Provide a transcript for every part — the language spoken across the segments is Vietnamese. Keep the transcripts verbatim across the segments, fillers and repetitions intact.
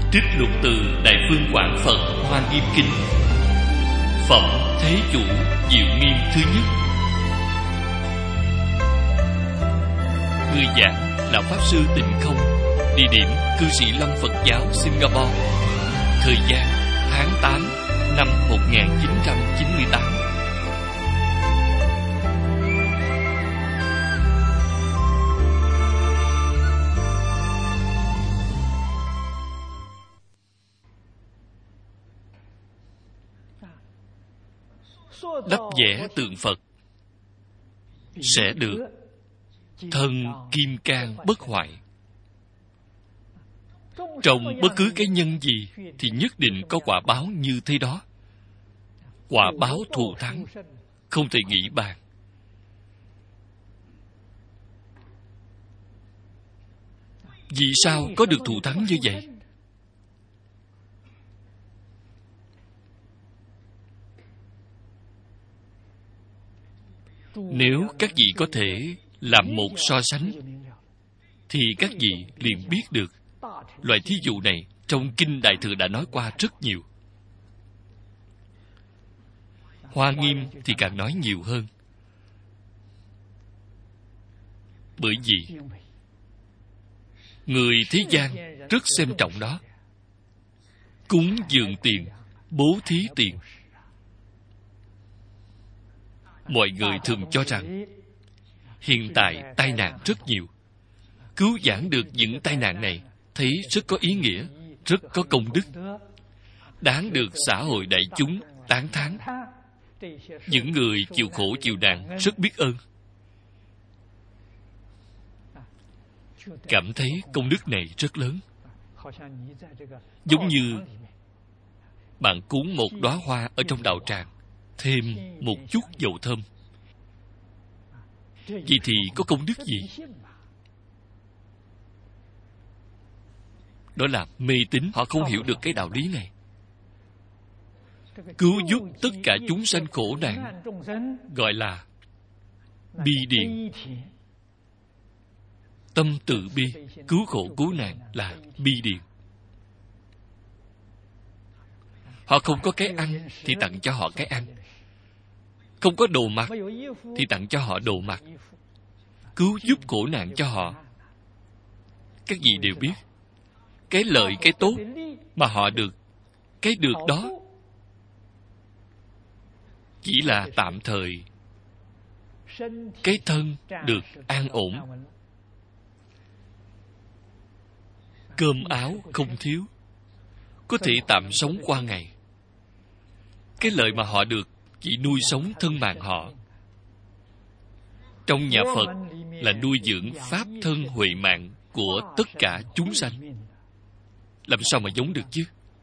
Trích lục từ Đại Phương Quảng Phật Hoa Nghiêm Kinh. Phẩm Thế Chủ Diệu Nghiêm thứ nhất. Người giảng là Pháp Sư Tịnh Không. Địa điểm Cư Sĩ Lâm Phật Giáo Singapore. Thời gian tháng tám năm một nghìn chín trăm chín mươi tám. Đắp vẽ tượng Phật sẽ được thân kim cang bất hoại. Trong bất cứ cái nhân gì thì nhất định có quả báo như thế đó. Quả báo thù thắng không thể nghĩ bàn. Vì sao có được thù thắng như vậy? Nếu các vị có thể làm một so sánh, thì các vị liền biết được. Loại thí dụ này trong Kinh Đại Thừa đã nói qua rất nhiều. Hoa Nghiêm thì càng nói nhiều hơn. Bởi vì người thế gian rất xem trọng đó. Cúng dường tiền, bố thí tiền. Mọi người thường cho rằng hiện tại tai nạn rất nhiều. Cứu vãn được những tai nạn này thấy rất có ý nghĩa, rất có công đức, đáng được xã hội đại chúng tán thán. Những người chịu khổ chịu nạn rất biết ơn, cảm thấy công đức này rất lớn. Giống như bạn cúng một đóa hoa ở trong đạo tràng, thêm một chút dầu thơm. Vậy thì có công đức gì? Đó là mê tín. Họ không hiểu được cái đạo lý này. Cứu giúp tất cả chúng sanh khổ nạn gọi là bi điền. Tâm từ bi, cứu khổ cứu nạn là bi điền. Họ không có cái ăn thì tặng cho họ cái ăn. Không có đồ mặc thì tặng cho họ đồ mặc. Cứu giúp khổ nạn cho họ. Các vị đều biết, cái lợi, cái tốt mà họ được, cái được đó chỉ là tạm thời. Cái thân được an ổn, cơm áo không thiếu, có thể tạm sống qua ngày. Cái lợi mà họ được chỉ nuôi sống thân mạng họ. Trong nhà Phật là nuôi dưỡng pháp thân huệ mạng của tất cả chúng sanh. Làm sao mà giống được chứ?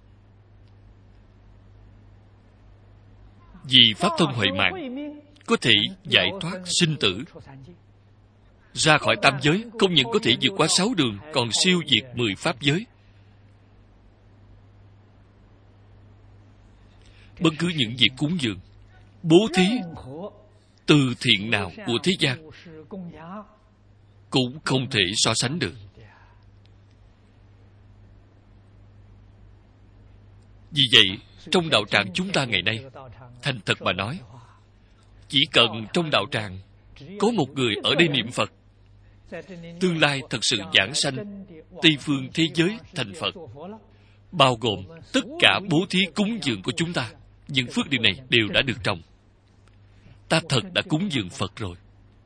Vì pháp thân huệ mạng có thể giải thoát sinh tử, ra khỏi tam giới. Không những có thể vượt qua sáu đường, còn siêu diệt mười pháp giới. Bất cứ những việc cúng dường, bố thí, từ thiện nào của thế gian cũng không thể so sánh được. Vì vậy, trong đạo tràng chúng ta ngày nay, thành thật mà nói, chỉ cần trong đạo tràng có một người ở đây niệm Phật, tương lai thật sự giảng sanh Tây phương thế giới thành Phật, bao gồm tất cả bố thí cúng dường của chúng ta, những phước điều này đều đã được trồng. Ta thật đã cúng dường Phật rồi.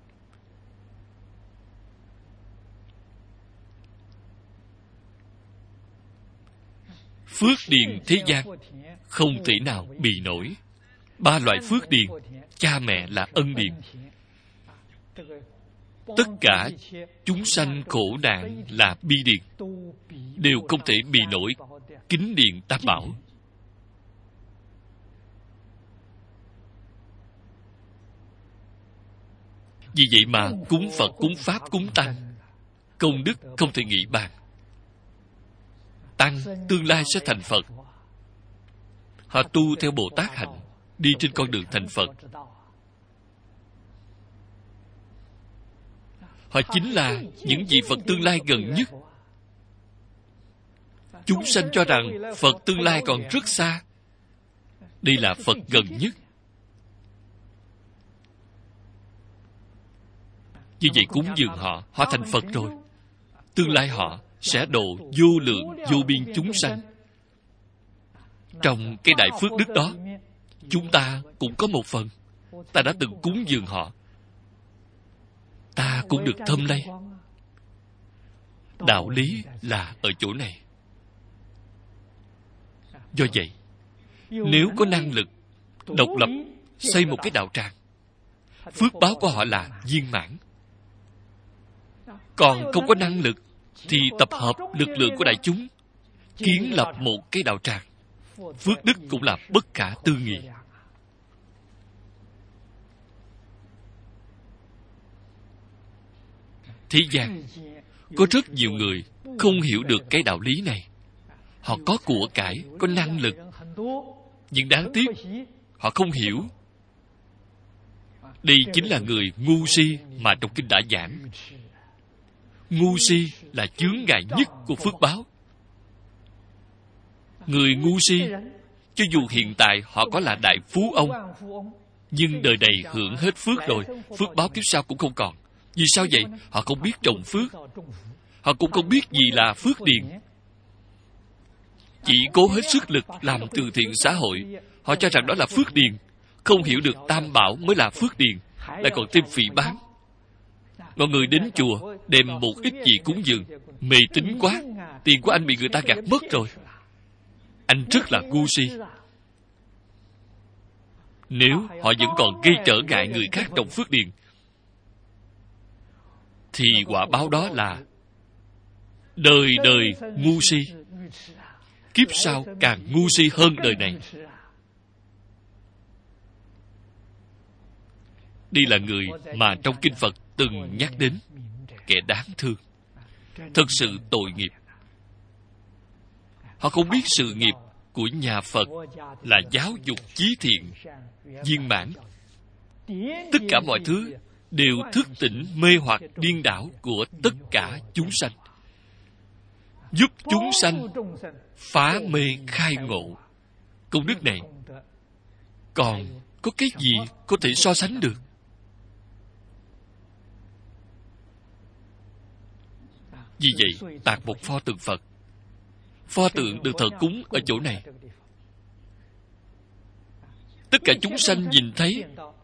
Phước điền thế gian không thể nào bì nổi. Ba loại phước điền, cha mẹ là ân điền. Tất cả chúng sanh khổ nạn là bi điền, đều không thể bì nổi kính điền tam bảo. Vì vậy mà cúng Phật, cúng Pháp, cúng Tăng, công đức không thể nghĩ bàn. Tăng tương lai sẽ thành Phật. Họ tu theo Bồ Tát hạnh, đi trên con đường thành Phật. Họ chính là những vị Phật tương lai gần nhất. Chúng sanh cho rằng Phật tương lai còn rất xa. Đây là Phật gần nhất. Như vậy cúng dường họ, họ thành Phật rồi. Tương lai họ sẽ độ vô lượng vô biên chúng sanh. Trong cái đại phước đức đó, chúng ta cũng có một phần. Ta đã từng cúng dường họ, ta cũng được thâm lây. Đạo lý là ở chỗ này. Do vậy, nếu có năng lực độc lập xây một cái đạo tràng, phước báo của họ là viên mãn. Còn không có năng lực thì tập hợp lực lượng của đại chúng kiến lập một cái đạo tràng, phước đức cũng là bất khả tư nghị. Thế gian có rất nhiều người không hiểu được cái đạo lý này. Họ có của cải, có năng lực, nhưng đáng tiếc họ không hiểu. Đây chính là người ngu si mà trong kinh đã giảng. Ngu si là chướng ngại nhất của phước báo. Người ngu si, cho dù hiện tại họ có là đại phú ông, nhưng đời này hưởng hết phước rồi, phước báo kiếp sau cũng không còn. Vì sao vậy? Họ không biết trồng phước. Họ cũng không biết gì là phước điền. Chỉ cố hết sức lực làm từ thiện xã hội. Họ cho rằng đó là phước điền. Không hiểu được tam bảo mới là phước điền, lại còn thêm phỉ báng. Mọi người đến chùa đem một ít gì cúng dường. Mê tín quá, tiền của anh bị người ta gạt mất rồi. Anh rất là ngu si. Nếu họ vẫn còn gây trở ngại người khác trồng phước điền, thì quả báo đó là đời đời ngu si. Kiếp sau càng ngu si hơn đời này. Đây là người mà trong kinh Phật từng nhắc đến, kẻ đáng thương, thật sự tội nghiệp. Họ không biết sự nghiệp của nhà Phật là giáo dục chí thiện, viên mãn. Tất cả mọi thứ đều thức tỉnh mê hoặc điên đảo của tất cả chúng sanh, giúp chúng sanh phá mê khai ngộ. Công đức này còn có cái gì có thể so sánh được? Vì vậy, tạc một pho tượng Phật. Pho tượng được thờ cúng ở chỗ này. Tất cả chúng sanh nhìn thấy,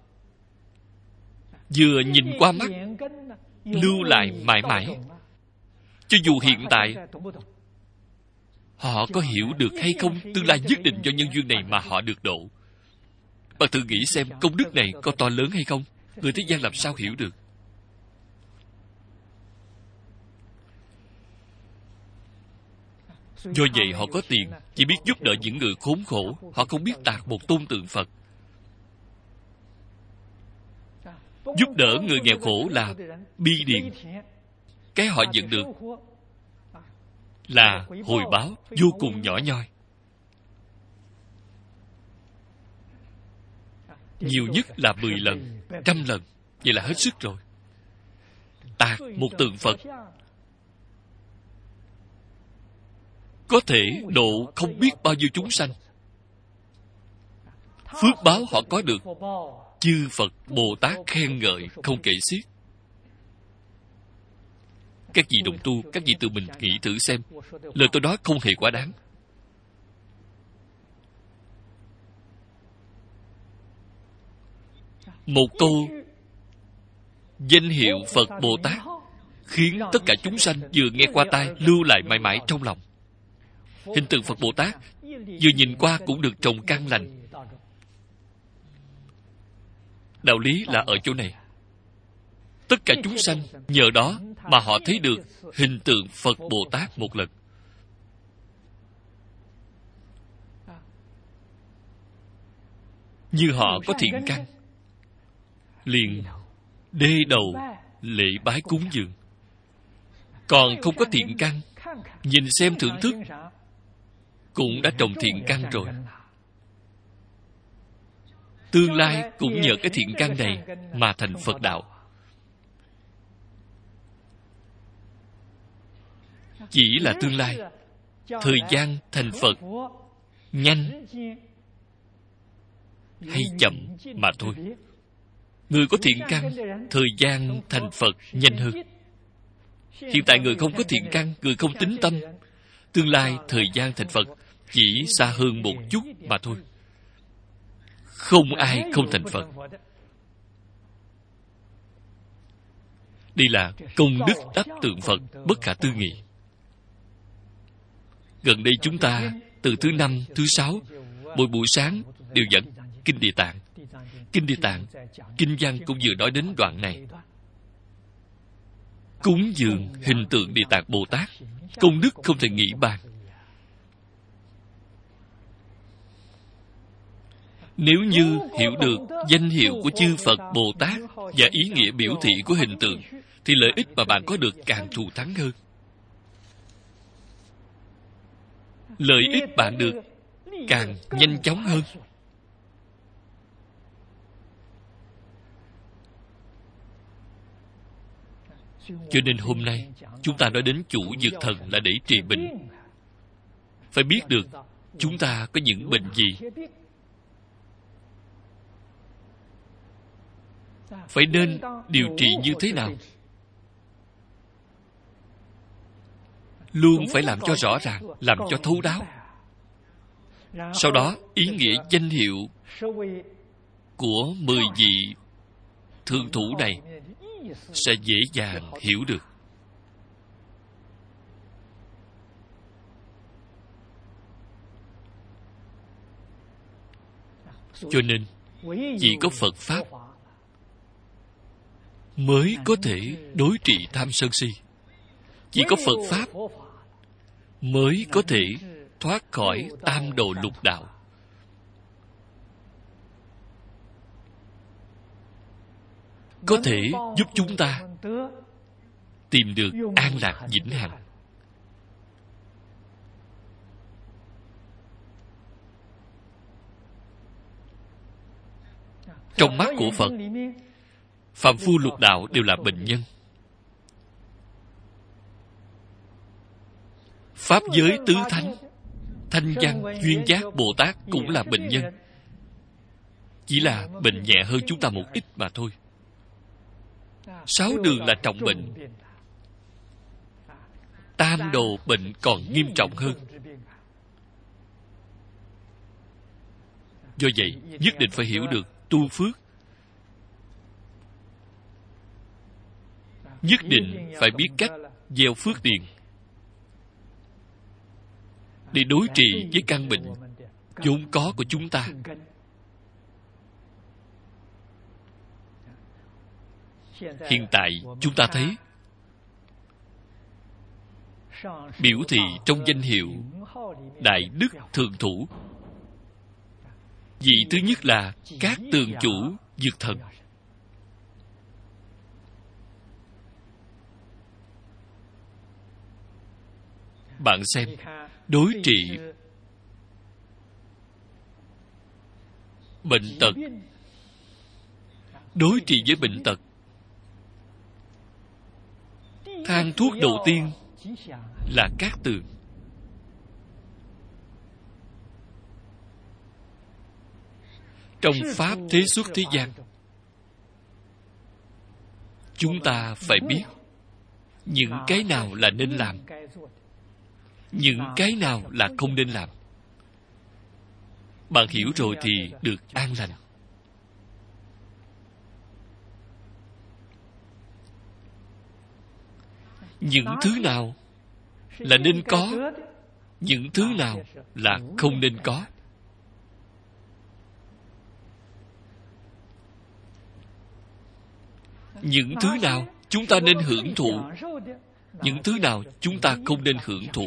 vừa nhìn qua mắt, lưu lại mãi mãi. Cho dù hiện tại họ có hiểu được hay không, tương lai nhất định do nhân duyên này mà họ được độ. Bạn thử nghĩ xem công đức này có to lớn hay không? Người thế gian làm sao hiểu được? Do vậy họ có tiền, chỉ biết giúp đỡ những người khốn khổ. Họ không biết tạc một tôn tượng Phật. Giúp đỡ người nghèo khổ là bi điền. Cái họ nhận được là hồi báo vô cùng nhỏ nhoi. Nhiều nhất là mười lần, trăm lần. Vậy là hết sức rồi. Tạc một tượng Phật có thể độ không biết bao nhiêu chúng sanh. Phước báo họ có được, chư Phật Bồ Tát khen ngợi không kể xiết. Các vị đồng tu, các vị tự mình nghĩ thử xem, lời tôi nói không hề quá đáng. Một câu danh hiệu Phật Bồ Tát khiến tất cả chúng sanh vừa nghe qua tai lưu lại mãi mãi trong lòng. Hình tượng Phật Bồ Tát vừa nhìn qua cũng được trồng căn lành. Đạo lý là ở chỗ này. Tất cả chúng sanh nhờ đó mà họ thấy được hình tượng Phật Bồ Tát một lần. Như họ có thiện căn, liền đê đầu lễ bái cúng dường. Còn không có thiện căn, nhìn xem thưởng thức cũng đã trồng thiện căn rồi. Tương lai cũng nhờ cái thiện căn này mà thành Phật đạo. Chỉ là tương lai, thời gian thành Phật nhanh hay chậm mà thôi. Người có thiện căn, thời gian thành Phật nhanh hơn. Hiện tại người không có thiện căn, người không tín tâm, tương lai thời gian thành Phật chỉ xa hơn một chút mà thôi. Không ai không thành Phật. Đây là công đức đắc tượng Phật bất khả tư nghị. Gần đây chúng ta từ thứ năm, thứ sáu, mỗi buổi sáng đều dẫn Kinh Địa Tạng. Kinh Địa Tạng, Kinh văn cũng vừa nói đến đoạn này. Cúng dường hình tượng Địa Tạng Bồ Tát, công đức không thể nghĩ bàn. Nếu như hiểu được danh hiệu của chư Phật Bồ Tát và ý nghĩa biểu thị của hình tượng, thì lợi ích mà bạn có được càng thù thắng hơn. Lợi ích bạn được càng nhanh chóng hơn. Cho nên hôm nay chúng ta nói đến chủ dược thần là để trị bệnh. Phải biết được chúng ta có những bệnh gì, phải nên điều trị như thế nào. Luôn phải làm cho rõ ràng, làm cho thấu đáo. Sau đó, ý nghĩa danh hiệu của mười vị thượng thủ này sẽ dễ dàng hiểu được. Cho nên, chỉ có Phật Pháp mới có thể đối trị tham sân si. Chỉ có Phật Pháp mới có thể thoát khỏi tam đồ lục đạo. Có thể giúp chúng ta tìm được an lạc vĩnh hằng. Trong mắt của Phật, phàm phu lục đạo đều là bệnh nhân. Pháp giới tứ thánh, Thanh Văn, Duyên Giác, Bồ Tát cũng là bệnh nhân. Chỉ là bệnh nhẹ hơn chúng ta một ít mà thôi. Sáu đường là trọng bệnh. Tam đồ bệnh còn nghiêm trọng hơn. Do vậy, nhất định phải hiểu được tu phước. Nhất định phải biết cách gieo phước điền để đối trị với căn bệnh vốn có của chúng ta. Hiện tại chúng ta thấy biểu thị trong danh hiệu Đại Đức Thượng Thủ. Vị thứ nhất là các tường chủ dược thần. Bạn xem, đối trị bệnh tật, đối trị với bệnh tật, thang thuốc đầu tiên là cát tường. Trong Pháp thế xuất thế gian, chúng ta phải biết những cái nào là nên làm, những cái nào là không nên làm. Bạn hiểu rồi thì được an lành. Những thứ nào là nên có, những thứ nào là không nên có. Những thứ nào chúng ta nên hưởng thụ, những thứ nào chúng ta không nên hưởng thụ.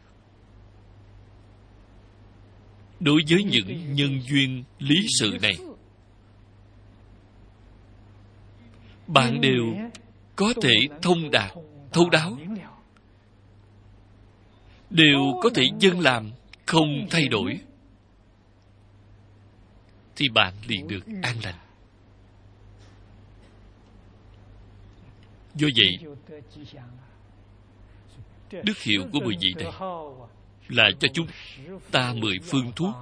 Đối với những nhân duyên lý sự này, bạn đều có thể thông đạt, thấu đáo, đều có thể dâng làm, không thay đổi, thì bạn liền được an lành. Do vậy, đức hiệu của mười vị này là cho chúng ta mười phương thuốc.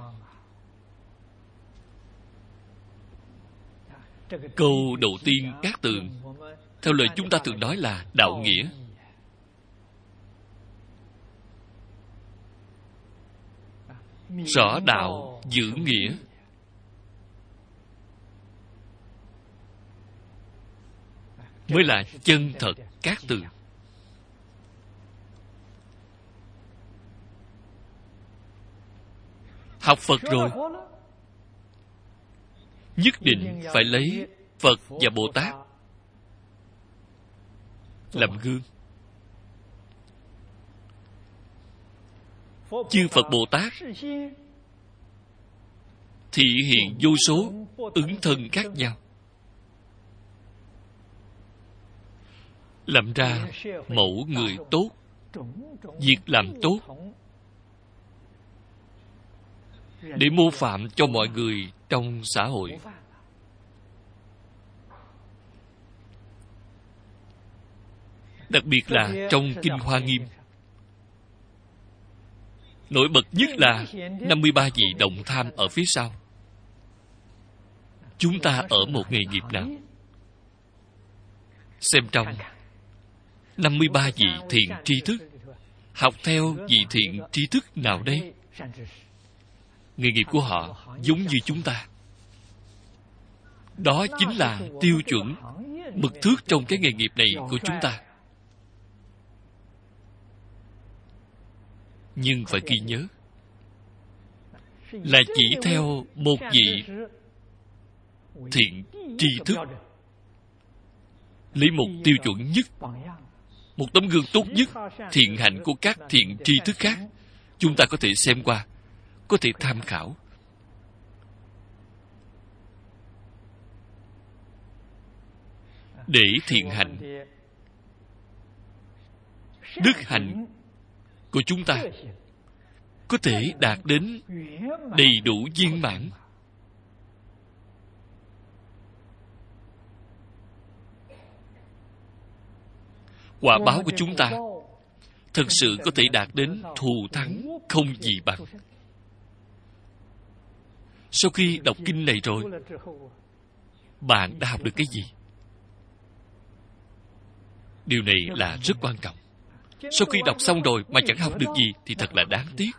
Câu đầu tiên Cát Tường, theo lời chúng ta thường nói là đạo nghĩa. Rõ đạo giữ nghĩa. Mới là chân thật Cát Tường. Học Phật rồi, nhất định phải lấy Phật và Bồ Tát làm gương. Chư Phật Bồ Tát thị hiện vô số ứng thân khác nhau, làm ra mẫu người tốt, việc làm tốt, để mô phạm cho mọi người trong xã hội. Đặc biệt là trong Kinh Hoa Nghiêm, nổi bật nhất là năm mươi ba vị đồng tham ở phía sau. Chúng ta ở một nghề nghiệp nào? Xem trong năm mươi ba vị thiện tri thức, học theo vị thiện tri thức nào đây? Nghề nghiệp của họ giống như chúng ta. Đó chính là tiêu chuẩn, mực thước trong cái nghề nghiệp này của chúng ta. Nhưng phải ghi nhớ là chỉ theo một vị thiện tri thức, lấy một tiêu chuẩn nhất, một tấm gương tốt nhất, thiện hạnh của các thiện tri thức khác, chúng ta có thể xem qua, có thể tham khảo. Để thiện hạnh, đức hạnh của chúng ta có thể đạt đến đầy đủ viên mãn. Quả báo của chúng ta thật sự có thể đạt đến thù thắng không gì bằng. Sau khi đọc kinh này rồi, bạn đã học được cái gì? Điều này là rất quan trọng. Sau khi đọc xong rồi mà chẳng học được gì thì thật là đáng tiếc.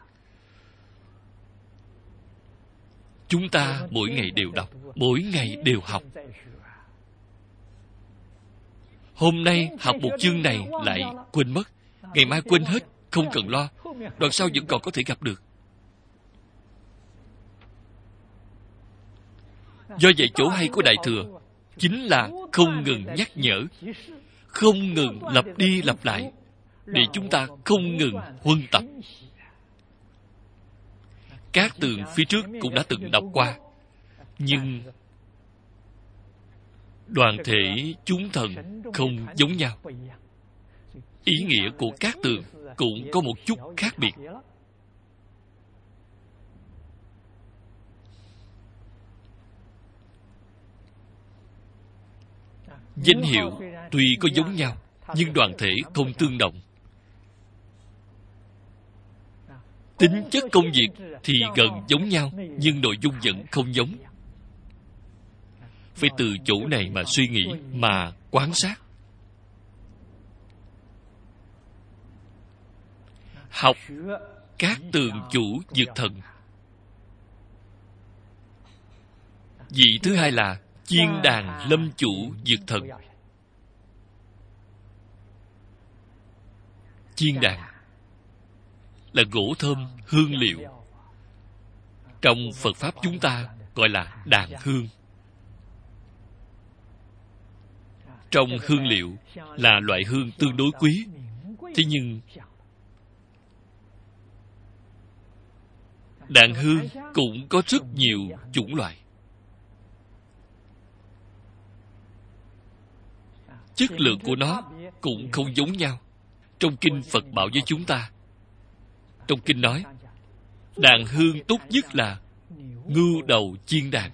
Chúng ta mỗi ngày đều đọc, mỗi ngày đều học. Hôm nay học một chương này lại quên mất, ngày mai quên hết, không cần lo, đoạn sau vẫn còn có thể gặp được. Do vậy chỗ hay của Đại Thừa chính là không ngừng nhắc nhở, không ngừng lặp đi lặp lại, để chúng ta không ngừng huân tập. Cát Tường phía trước cũng đã từng đọc qua, nhưng đoàn thể chúng thần không giống nhau. Ý nghĩa của Cát Tường cũng có một chút khác biệt. Danh hiệu tuy có giống nhau, nhưng đoàn thể không tương đồng. Tính chất công việc thì gần giống nhau, nhưng nội dung vẫn không giống. Phải từ chỗ này mà suy nghĩ, mà quan sát. Học Cát Tường chủ Dược Thần. Vị thứ hai là Chiên Đàn Lâm chủ Dược Thần. Chiên đàn là gỗ thơm, hương liệu. Trong Phật Pháp chúng ta gọi là đàn hương. Trong hương liệu là loại hương tương đối quý. Thế nhưng đàn hương cũng có rất nhiều chủng loại. Chất lượng của nó cũng không giống nhau. Trong kinh Phật bảo với chúng ta, trong kinh nói, đàn hương tốt nhất là ngưu đầu chiên đàn.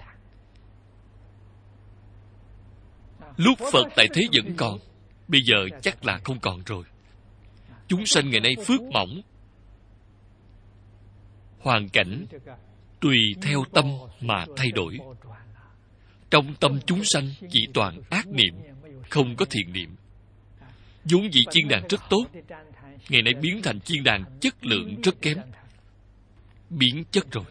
Lúc Phật tại thế vẫn còn, bây giờ chắc là không còn rồi. Chúng sanh ngày nay phước mỏng, hoàn cảnh tùy theo tâm mà thay đổi. Trong tâm chúng sanh chỉ toàn ác niệm, không có thiện niệm. vốn dĩ chiên đàn rất tốt, ngày nay biến thành chiên đàn chất lượng rất kém, biến chất rồi.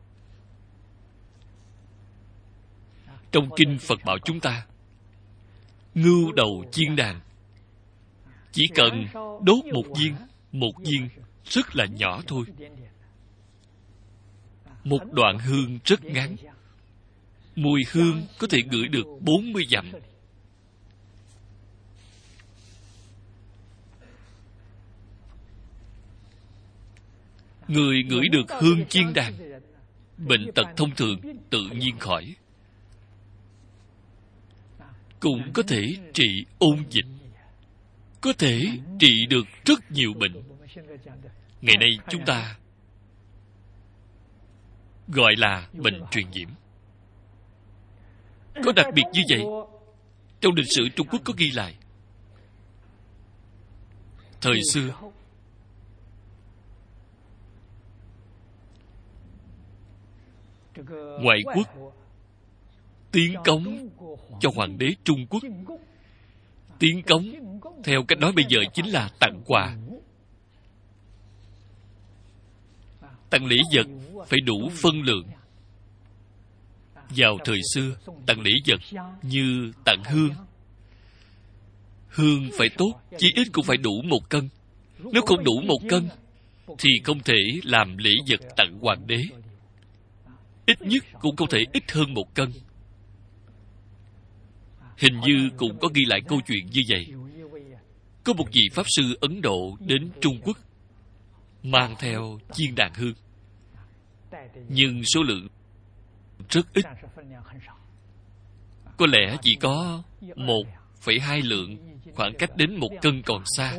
Trong kinh Phật bảo chúng ta, ngưu đầu chiên đàn chỉ cần đốt một viên, một viên rất là nhỏ thôi. Một đoạn hương rất ngắn, mùi hương có thể ngửi được bốn mươi dặm. Người ngửi được hương chiên đàn, bệnh tật thông thường tự nhiên khỏi. Cũng có thể trị ôn dịch, có thể trị được rất nhiều bệnh. Ngày nay chúng ta gọi là bệnh truyền nhiễm. Có đặc biệt như vậy. Trong lịch sử Trung Quốc có ghi lại, thời xưa ngoại quốc tiến cống cho hoàng đế Trung Quốc. Tiến cống theo cách nói bây giờ chính là tặng quà. Tặng lễ vật phải đủ phân lượng. Vào thời xưa, tặng lễ vật như tặng hương. Hương phải tốt, chí ít cũng phải đủ một cân. Nếu không đủ một cân, thì không thể làm lễ vật tặng hoàng đế. Ít nhất cũng không thể ít hơn một cân. Hình như cũng có ghi lại câu chuyện như vậy. Có một vị Pháp sư Ấn Độ đến Trung Quốc, mang theo chiên đàn hương, nhưng số lượng rất ít. Có lẽ chỉ có một phẩy hai lượng, khoảng cách đến một cân còn xa.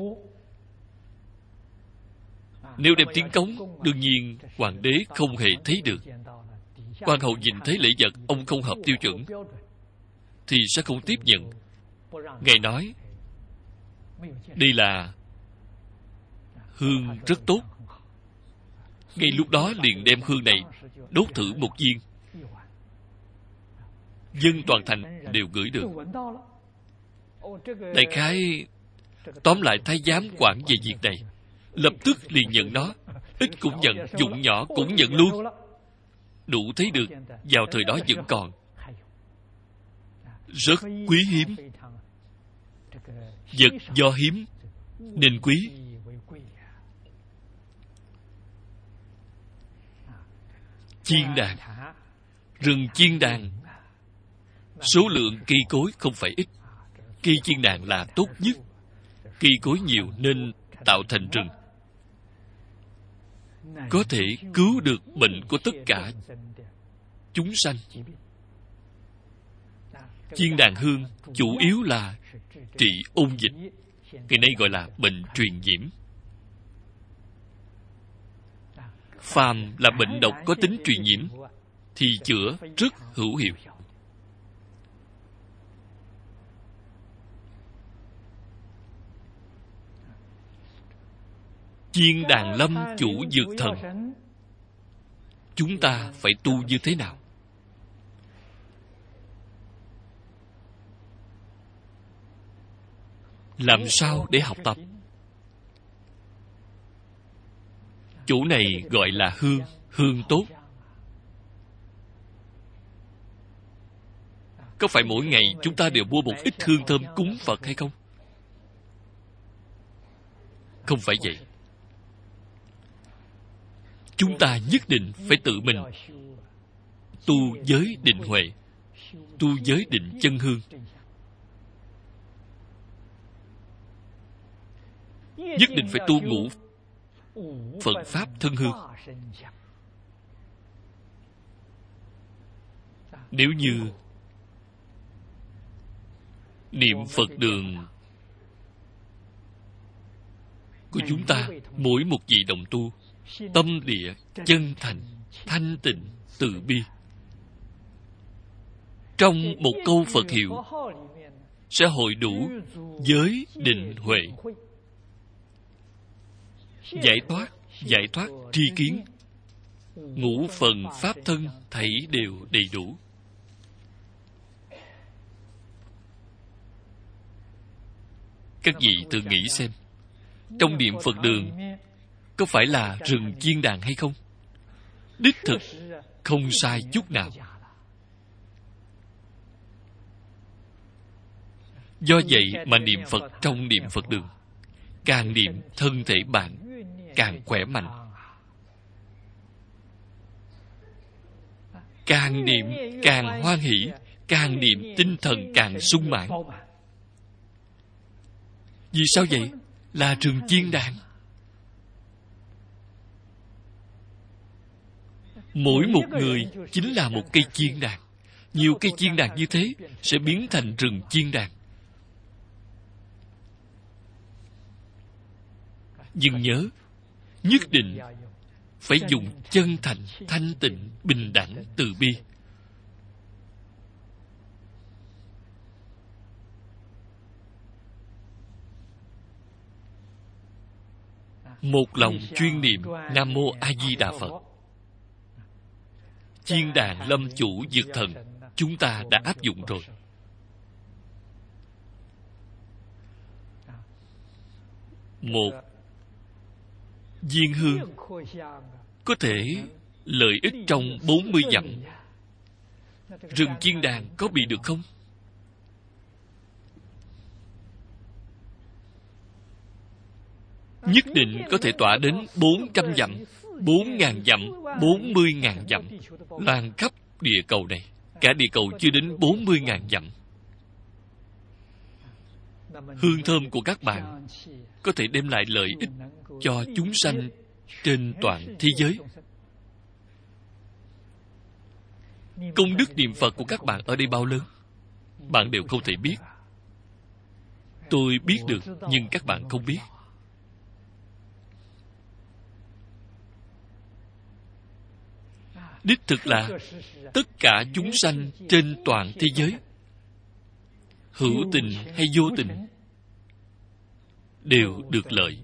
Nếu đem tiến cống, đương nhiên hoàng đế không hề thấy được. Quan hậu nhìn thấy lễ vật ông không hợp tiêu chuẩn thì sẽ không tiếp nhận. Ngài nói đây là hương rất tốt. Ngay lúc đó liền đem hương này đốt thử một viên. Dân toàn thành đều ngửi được. Đại khái tóm lại thái giám quản về việc này, lập tức liền nhận nó. Ít cũng nhận, dụng nhỏ cũng nhận luôn. Đủ thấy được vào thời đó vẫn còn. Rất quý hiếm. Vật do hiếm nên quý. Chiên đàn, rừng chiên đàn, số lượng cây cối không phải ít. Cây chiên đàn là tốt nhất. Cây cối nhiều nên tạo thành rừng, có thể cứu được bệnh của tất cả chúng sanh. Chiên đàn hương chủ yếu là trị ôn dịch, ngày nay gọi là bệnh truyền nhiễm. Phàm là bệnh độc có tính truyền nhiễm thì chữa rất hữu hiệu. Chiên đàn lâm chủ dược thần, chúng ta phải tu như thế nào? Làm sao để học tập? Chỗ này gọi là hương, hương tốt. Có phải mỗi ngày chúng ta đều mua một ít hương thơm cúng Phật hay không? Không phải vậy. Chúng ta nhất định phải tự mình tu giới định huệ, tu giới định chân hương. Nhất định phải tu ngũ Phật Pháp thân hương. Nếu như niệm Phật đường của chúng ta, mỗi một vị đồng tu tâm địa chân thành, thanh tịnh, từ bi, trong một câu Phật hiệu sẽ hội đủ giới định huệ, giải thoát, giải thoát tri kiến, ngũ phần pháp thân thảy đều đầy đủ. Các vị tự nghĩ xem, trong niệm Phật đường có phải là rừng chiên đàn hay không? Đích thực không sai chút nào. Do vậy mà niệm Phật trong niệm Phật đường, càng niệm thân thể bạn càng khỏe mạnh, càng niệm càng hoan hỷ, càng niệm tinh thần càng sung mãn. Vì sao vậy? Là rừng chiên đàn. Mỗi một người chính là một cây chiên đàn. Nhiều cây chiên đàn như thế sẽ biến thành rừng chiên đàn. Nhưng nhớ, nhất định phải dùng chân thành, thanh tịnh, bình đẳng, từ bi. Một lòng chuyên niệm Nam Mô A Di Đà Phật. Chiên đàn lâm chủ dược thần chúng ta đã áp dụng rồi. Một viên hương có thể lợi ích trong bốn mươi dặm. Rừng chiên đàn có bị được không? Nhất định có thể tỏa đến bốn trăm dặm, bốn ngàn dặm, bốn mươi ngàn dặm, lan khắp địa cầu này. Cả địa cầu chưa đến bốn mươi ngàn dặm. Hương thơm của các bạn có thể đem lại lợi ích cho chúng sanh trên toàn thế giới. Công đức niệm Phật của các bạn ở đây bao lớn, bạn đều không thể biết. Tôi biết được, nhưng các bạn không biết. Đích thực là tất cả chúng sanh trên toàn thế giới, hữu tình hay vô tình, đều được lợi.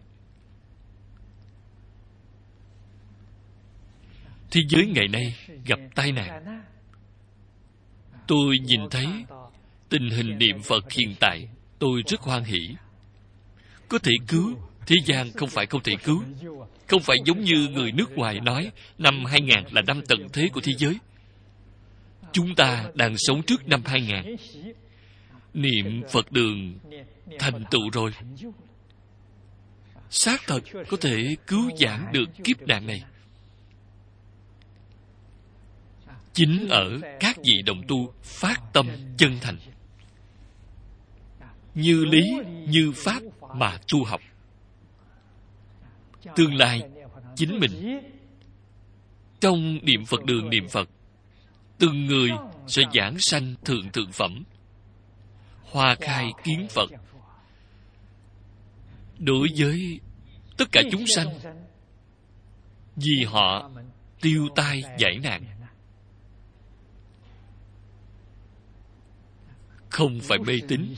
Thế giới ngày nay gặp tai nạn. Tôi nhìn thấy tình hình niệm Phật hiện tại, tôi rất hoan hỷ. Có thể cứu, thế gian không phải không thể cứu. Không phải giống như người nước ngoài nói năm hai nghìn là năm tận thế của thế giới. Chúng ta đang sống trước năm hai nghìn. Niệm Phật đường thành tựu rồi. Xác thật có thể cứu vãn được kiếp nạn này. Chính ở các vị đồng tu phát tâm chân thành, như lý như pháp mà tu học. Tương lai chính mình trong niệm Phật đường niệm Phật, từng người sẽ giảng sanh thượng thượng phẩm, hoa khai kiến Phật. Đối với tất cả chúng sanh, vì họ tiêu tai giải nạn. Không phải mê tín.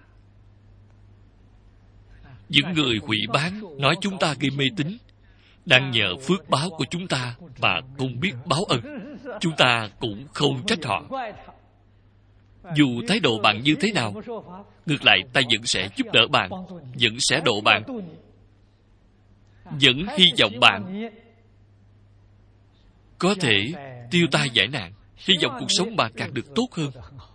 Những người hủy bán nói chúng ta gây mê tín, đang nhờ phước báo của chúng ta mà không biết báo ân. Chúng ta cũng không trách họ. Dù thái độ bạn như thế nào, ngược lại ta vẫn sẽ giúp đỡ bạn, vẫn sẽ độ bạn, vẫn hy vọng bạn có thể tiêu tai giải nạn, hy vọng cuộc sống bạn càng được tốt hơn.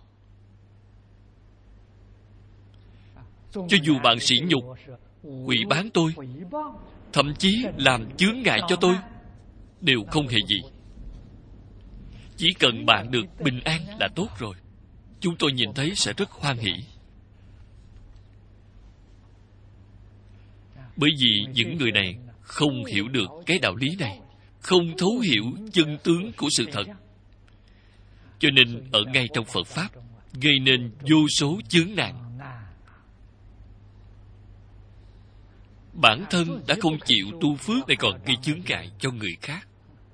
Cho dù bạn sỉ nhục, hủy bán tôi, thậm chí làm chướng ngại cho tôi, đều không hề gì. Chỉ cần bạn được bình an là tốt rồi. Chúng tôi nhìn thấy sẽ rất hoan hỷ. Bởi vì những người này không hiểu được cái đạo lý này, không thấu hiểu chân tướng của sự thật, cho nên ở ngay trong Phật Pháp gây nên vô số chướng nạn. Bản thân đã không chịu tu phước để còn gây chướng ngại cho người khác.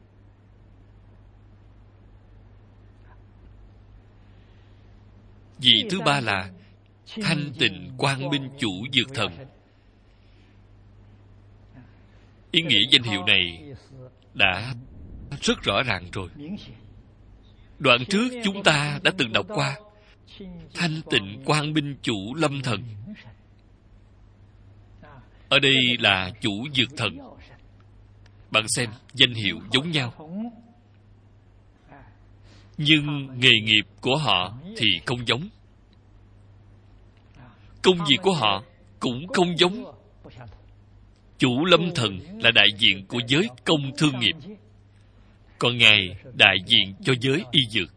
Vị thứ ba là thanh tịnh quang minh chủ dược thần. Ý nghĩa danh hiệu này đã rất rõ ràng rồi. Đoạn trước chúng ta đã từng đọc qua thanh tịnh quang minh chủ lâm thần. Ở đây là chủ dược thần. Bạn xem, danh hiệu giống nhau, nhưng nghề nghiệp của họ thì không giống. Công việc của họ cũng không giống. Chủ lâm thần là đại diện của giới công thương nghiệp, còn Ngài đại diện cho giới y dược.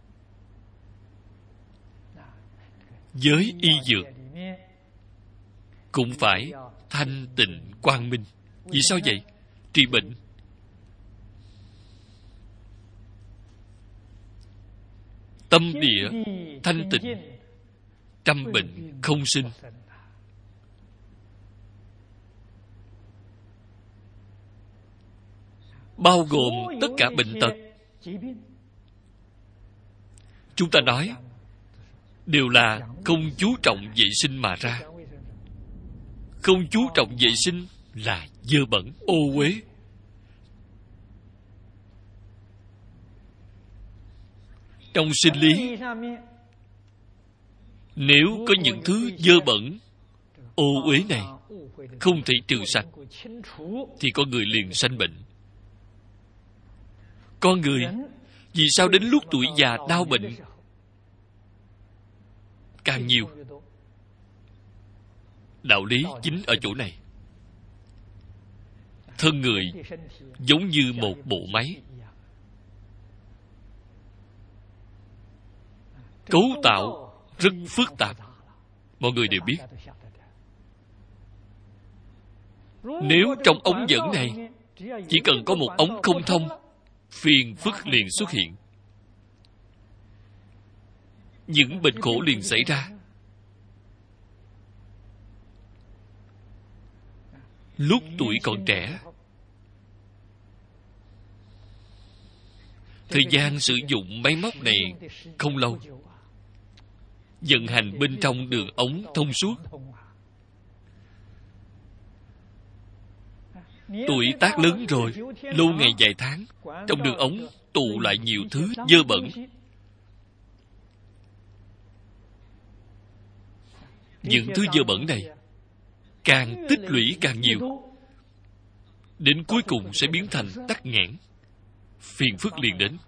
Giới y dược cũng phải thanh tịnh quang minh. Vì sao vậy? Trị bệnh. Tâm địa thanh tịnh, trăm bệnh không sinh. Bao gồm tất cả bệnh tật, chúng ta nói đều là không chú trọng vệ sinh mà ra. Không chú trọng vệ sinh là dơ bẩn, ô uế. Trong sinh lý, nếu có những thứ dơ bẩn, ô uế này không thể trừ sạch, thì con người liền sanh bệnh. Con người vì sao đến lúc tuổi già đau bệnh càng nhiều? Đạo lý chính ở chỗ này. Thân người giống như một bộ máy, cấu tạo rất phức tạp. Mọi người đều biết, nếu trong ống dẫn này chỉ cần có một ống không thông, phiền phức liền xuất hiện. Những bệnh khổ liền xảy ra. Lúc tuổi còn trẻ, thời gian sử dụng máy móc này không lâu, vận hành bên trong đường ống thông suốt. Tuổi tác lớn rồi, lâu ngày vài tháng, trong đường ống tụ lại nhiều thứ dơ bẩn. Những thứ dơ bẩn này càng tích lũy càng nhiều, đến cuối cùng sẽ biến thành tắc nghẽn, phiền phức liền đến.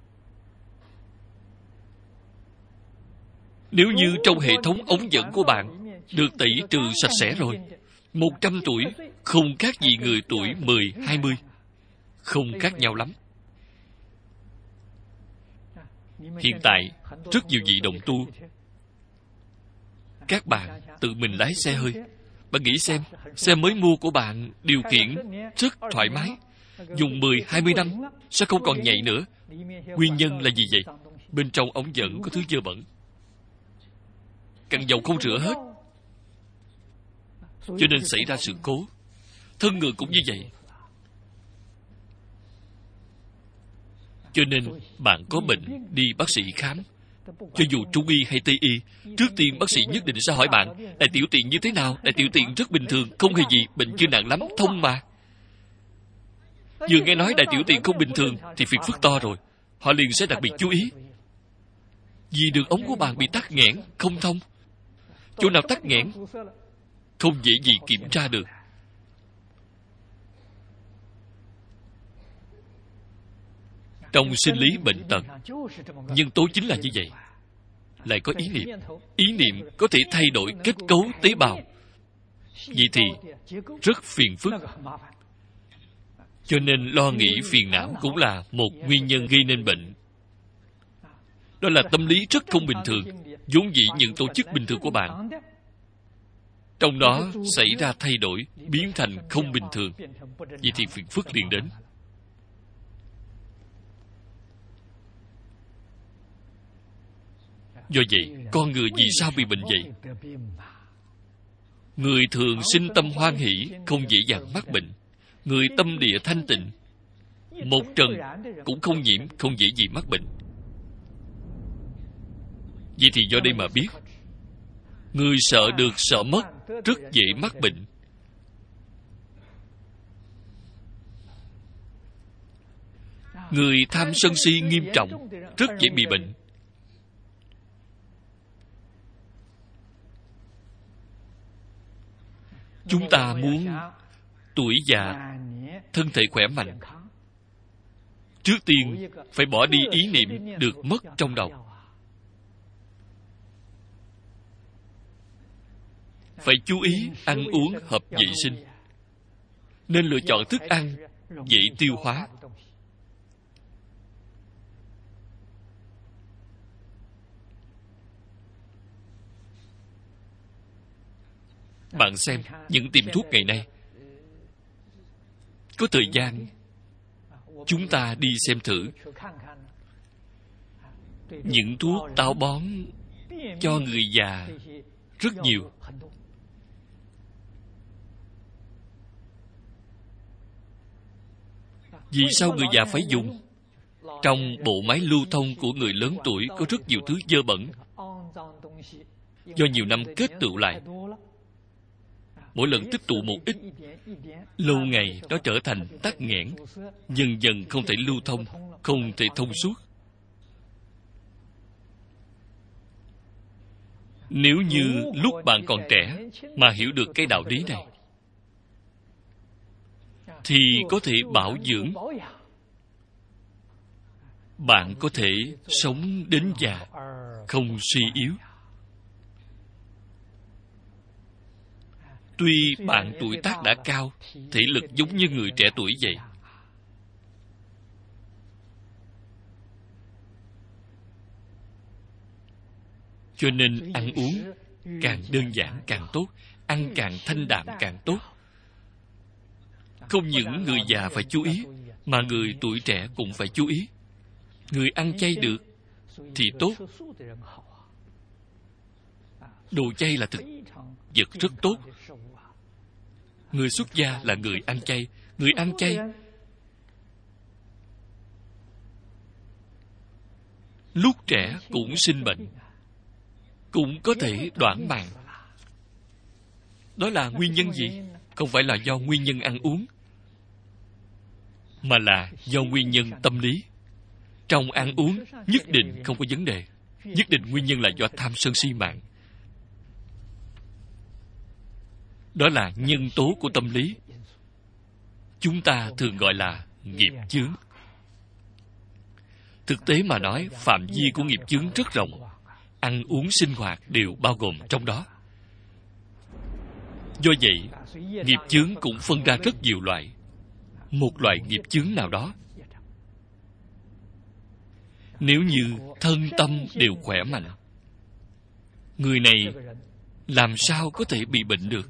Nếu như trong hệ thống ống dẫn của bạn được tẩy trừ sạch sẽ rồi, một trăm tuổi không khác gì người tuổi mười, hai mươi, không khác nhau lắm. Hiện tại rất nhiều vị đồng tu, các bạn tự mình lái xe hơi. Bạn nghĩ xem, xe mới mua của bạn điều khiển rất thoải mái, dùng mười, hai mươi năm sẽ không còn nhạy nữa. Nguyên nhân là gì vậy? Bên trong ống dẫn có thứ dơ bẩn, cặn dầu không rửa hết, cho nên xảy ra sự cố. Thân người cũng như vậy. Cho nên bạn có bệnh đi bác sĩ khám, cho dù trung y hay tây y, trước tiên bác sĩ nhất định sẽ hỏi bạn: đại tiểu tiện như thế nào? Đại tiểu tiện rất bình thường, không hề gì, bệnh chưa nặng lắm, thông mà. Vừa nghe nói đại tiểu tiện không bình thường thì phiền phức to rồi. Họ liền sẽ đặc biệt chú ý, vì đường ống của bạn bị tắc nghẽn, không thông. Chỗ nào tắc nghẽn không dễ gì kiểm tra được. Trong sinh lý bệnh tật, nhân tố chính là như vậy. Lại có ý niệm. Ý niệm có thể thay đổi kết cấu tế bào. Vậy thì rất phiền phức. Cho nên lo nghĩ phiền não cũng là một nguyên nhân gây nên bệnh. Đó là tâm lý rất không bình thường, vốn dĩ những tổ chức bình thường của bạn, trong đó xảy ra thay đổi, biến thành không bình thường. Vậy thì phiền phức liền đến. Do vậy, con người vì sao bị bệnh vậy? Người thường sinh tâm hoan hỷ, không dễ dàng mắc bệnh. Người tâm địa thanh tịnh, một trần cũng không nhiễm, không dễ gì mắc bệnh. Vậy thì do đây mà biết, người sợ được sợ mất, rất dễ mắc bệnh. Người tham sân si nghiêm trọng, rất dễ bị bệnh. Chúng ta muốn tuổi già, thân thể khỏe mạnh, trước tiên phải bỏ đi ý niệm được mất trong đầu. Phải chú ý ăn uống hợp vệ sinh, nên lựa chọn thức ăn dễ tiêu hóa. Bạn xem, những tiệm thuốc ngày nay, có thời gian chúng ta đi xem thử những thuốc táo bón cho người già rất nhiều. Vì sao người già phải dùng? Trong bộ máy lưu thông của người lớn tuổi có rất nhiều thứ dơ bẩn, do nhiều năm kết tụ lại. Mỗi lần tích tụ một ít, lâu ngày nó trở thành tắc nghẽn, dần dần không thể lưu thông, không thể thông suốt. Nếu như lúc bạn còn trẻ mà hiểu được cái đạo lý này, thì có thể bảo dưỡng, bạn có thể sống đến già không suy yếu. Tuy bạn tuổi tác đã cao, thể lực giống như người trẻ tuổi vậy, cho nên ăn uống càng đơn giản càng tốt, ăn càng thanh đạm càng tốt. Không những người già phải chú ý, mà người tuổi trẻ cũng phải chú ý. Người ăn chay được thì tốt. Đồ chay là thực vật rất tốt. Người xuất gia là người ăn chay. Người ăn chay lúc trẻ cũng sinh bệnh, cũng có thể đoạn mạng. Đó là nguyên nhân gì? Không phải là do nguyên nhân ăn uống, mà là do nguyên nhân tâm lý. Trong ăn uống nhất định không có vấn đề, nhất định nguyên nhân là do tham sân si mạng. Đó là nhân tố của tâm lý. Chúng ta thường gọi là nghiệp chướng. Thực tế mà nói, phạm vi của nghiệp chướng rất rộng. Ăn uống sinh hoạt đều bao gồm trong đó. Do vậy, nghiệp chướng cũng phân ra rất nhiều loại. Một loại nghiệp chướng nào đó, nếu như thân tâm đều khỏe mạnh, người này làm sao có thể bị bệnh được?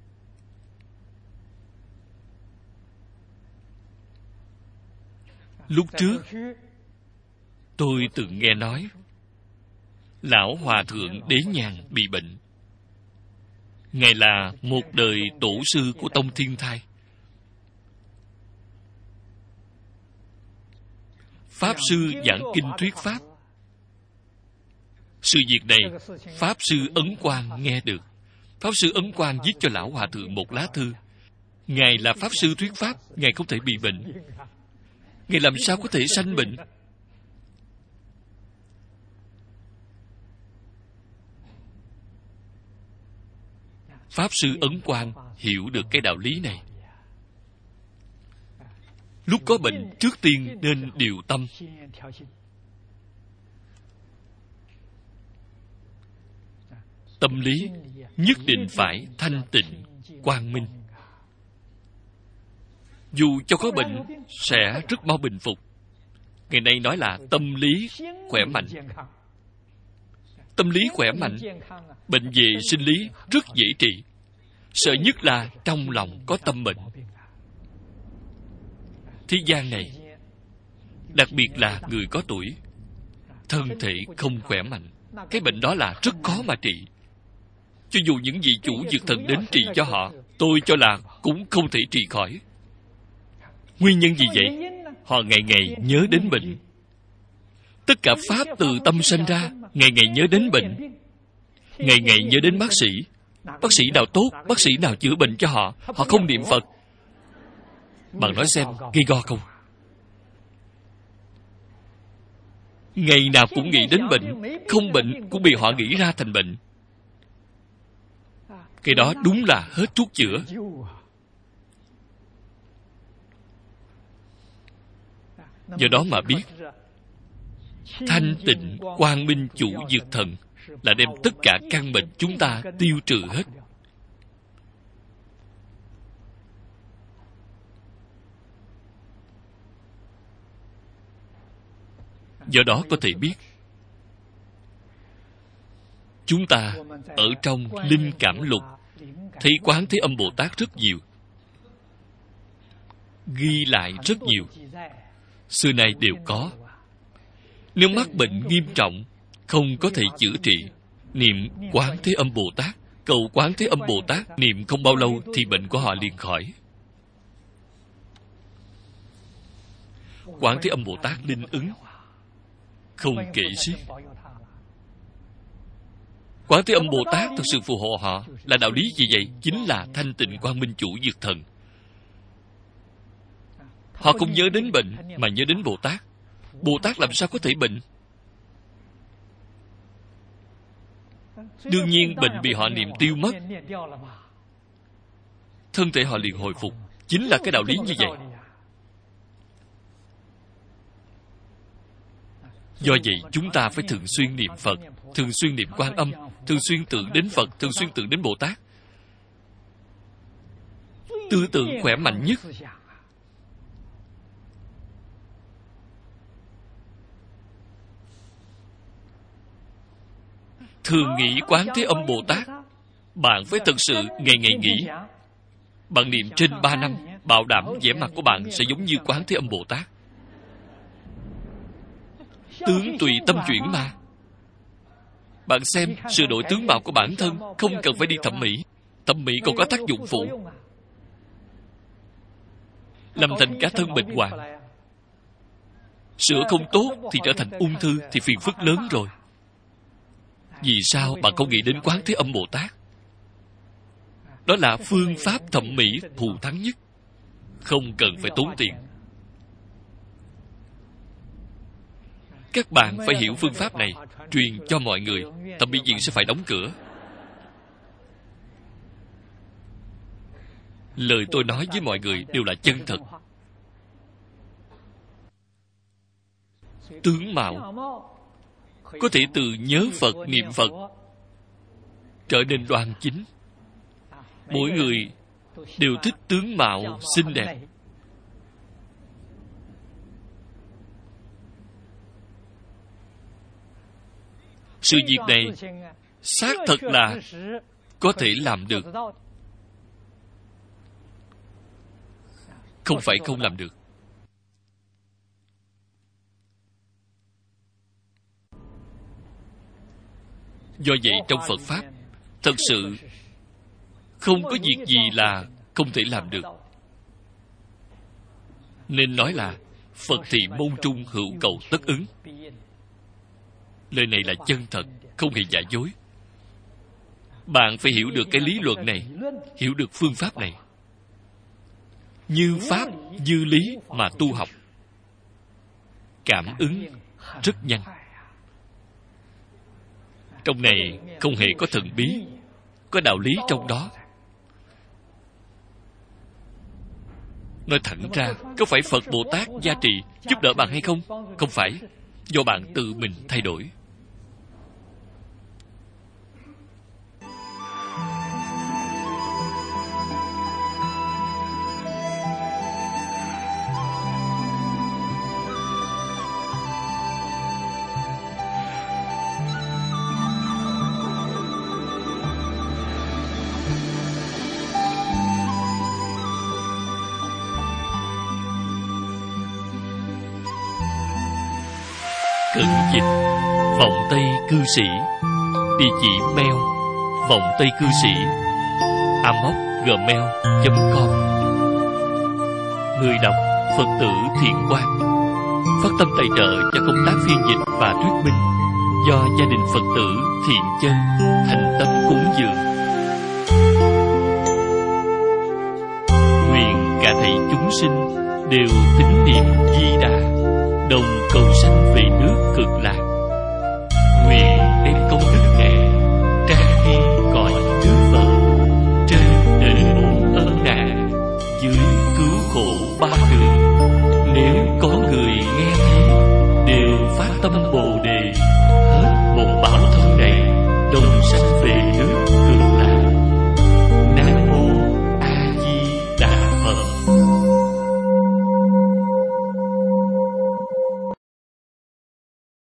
Lúc trước, tôi từng nghe nói Lão Hòa Thượng Đế Nhàn bị bệnh. Ngài là một đời tổ sư của Tông Thiên Thai. Pháp sư giảng kinh thuyết pháp. Sự việc này, Pháp sư Ấn Quang nghe được. Pháp sư Ấn Quang viết cho Lão Hòa Thượng một lá thư. Ngài là Pháp sư thuyết pháp, Ngài không thể bị bệnh. Ngài làm sao có thể sanh bệnh? Pháp sư Ấn Quang hiểu được cái đạo lý này. Lúc có bệnh, trước tiên nên điều tâm. Tâm lý nhất định phải thanh tịnh, quang minh. Dù cho có bệnh, sẽ rất mau bình phục. Ngày nay nói là tâm lý khỏe mạnh. Tâm lý khỏe mạnh, bệnh về sinh lý rất dễ trị. Sợ nhất là trong lòng có tâm bệnh. Thế gian này, đặc biệt là người có tuổi, thân thể không khỏe mạnh, cái bệnh đó là rất khó mà trị. Cho dù những vị chủ dược thần đến trị cho họ, tôi cho là cũng không thể trị khỏi. Nguyên nhân gì vậy? Họ ngày ngày nhớ đến bệnh. Tất cả pháp từ tâm sinh ra, ngày ngày nhớ đến bệnh, ngày ngày nhớ đến bác sĩ. Bác sĩ nào tốt, bác sĩ nào chữa bệnh cho họ, họ không niệm Phật. Bạn nói xem, gây go không? ngày nào cũng nghĩ đến bệnh, không bệnh cũng bị họ nghĩ ra thành bệnh. Cái đó đúng là hết thuốc chữa. Do đó mà biết thanh tịnh quang minh chủ dược thần là đem tất cả căn bệnh chúng ta tiêu trừ hết. Do đó có thể biết chúng ta ở trong linh cảm lục thấy Quán Thế Âm Bồ Tát rất nhiều, ghi lại rất nhiều, xưa nay đều có. Nếu mắc bệnh nghiêm trọng không có thể chữa trị, niệm Quán Thế Âm Bồ Tát, cầu Quán Thế Âm Bồ Tát, niệm không bao lâu thì bệnh của họ liền khỏi. Quán Thế Âm Bồ Tát linh ứng không kể xiết. Quán Thế Âm Bồ Tát thực sự phù hộ họ. Là đạo lý gì vậy? Chính là thanh tịnh quang minh chủ dược thần. Họ không nhớ đến bệnh mà nhớ đến Bồ Tát. Bồ Tát làm sao có thể bệnh? Đương nhiên bệnh bị họ niệm tiêu mất, thân thể họ liền hồi phục. Chính là cái đạo lý như vậy. Do vậy chúng ta phải thường xuyên niệm Phật, thường xuyên niệm Quan Âm, thường xuyên tưởng đến Phật, thường xuyên tưởng đến Bồ Tát. Tư tưởng khỏe mạnh nhất. Thường nghĩ Quán Thế Âm Bồ Tát. Bạn phải thực sự ngày ngày nghĩ. Bạn niệm trên ba năm, bảo đảm vẻ mặt của bạn sẽ giống như Quán Thế Âm Bồ Tát. Tướng tùy tâm chuyển mà. Bạn xem, sửa đổi tướng mạo của bản thân không cần phải đi thẩm mỹ. Thẩm mỹ còn có tác dụng phụ, làm thành cả thân bệnh hoạn. Sửa không tốt thì trở thành ung thư, thì phiền phức lớn rồi. Vì sao bạn không nghĩ đến Quán Thế Âm Bồ Tát? Đó là phương pháp thẩm mỹ thù thắng nhất, không cần phải tốn tiền. Các bạn phải hiểu phương pháp này, truyền cho mọi người, thẩm mỹ viện sẽ phải đóng cửa. Lời tôi nói với mọi người đều là chân thật. Tướng mạo có thể từ nhớ Phật, niệm Phật trở nên đoan chính. Mỗi người đều thích tướng mạo xinh đẹp. Sự việc này xác thật là có thể làm được, không phải không làm được. Do vậy trong Phật Pháp thật sự không có việc gì là không thể làm được. Nên nói là Phật thì môn trung hữu cầu tất ứng. Lời này là chân thật, không hề giả dối. Bạn phải hiểu được cái lý luận này, hiểu được phương pháp này. Như pháp, như lý mà tu học, cảm ứng rất nhanh. Trong này không hề có thần bí, có đạo lý trong đó. Nói thẳng ra, có phải Phật Bồ Tát gia trì giúp đỡ bạn hay không? Không phải, do bạn tự mình thay đổi. Cận dịch Vọng Tây Cư Sĩ. Địa chỉ mail vọng tây cư sĩ a m o c gmail chấm com. Người đọc Phật tử Thiện Quang. Phát tâm tài trợ cho công tác phiên dịch và thuyết minh do gia đình Phật tử Thiện Chân thành tâm cúng dường. Nguyện cả thảy chúng sinh đều tín niệm Di Đà, đồng cầu sanh về nước Cực Lạc.